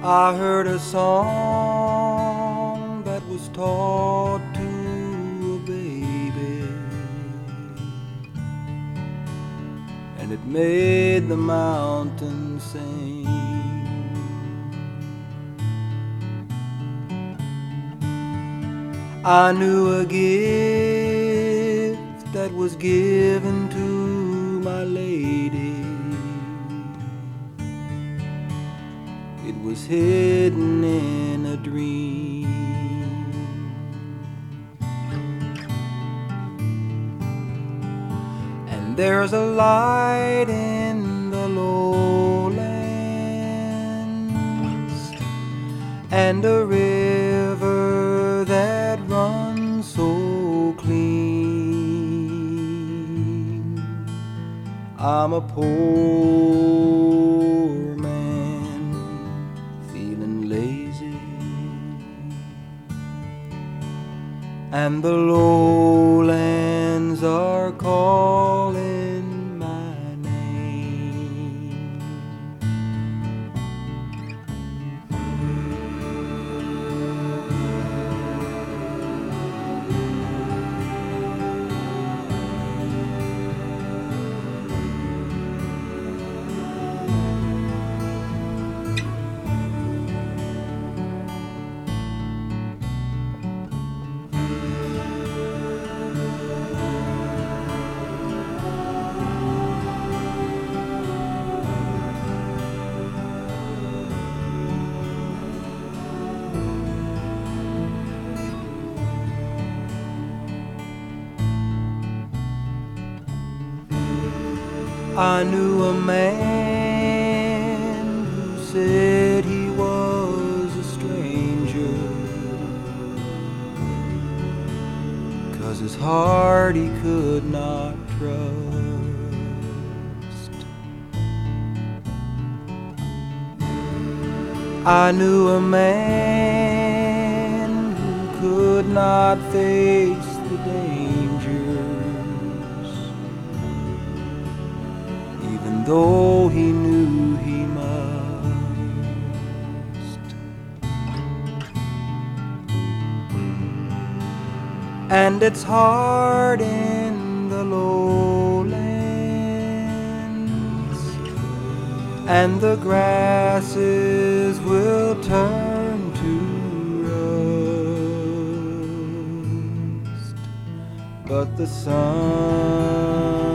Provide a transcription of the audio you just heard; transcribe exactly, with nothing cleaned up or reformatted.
I heard a song that was taught to a baby, and it made the mountains sing. I knew a gift that was given to my lady. It was hidden in a dream. And there's a light in the lowlands, and a river that runs so clean. I'm a poor man feeling lazy, and the lowlands are calling my name. I knew a man who said he was a stranger, 'cause his heart he could not trust. I knew a man who could not face the dangers, even though he knew he must. And it's hard in the lowlands, and the grasses will turn to rust, but the sun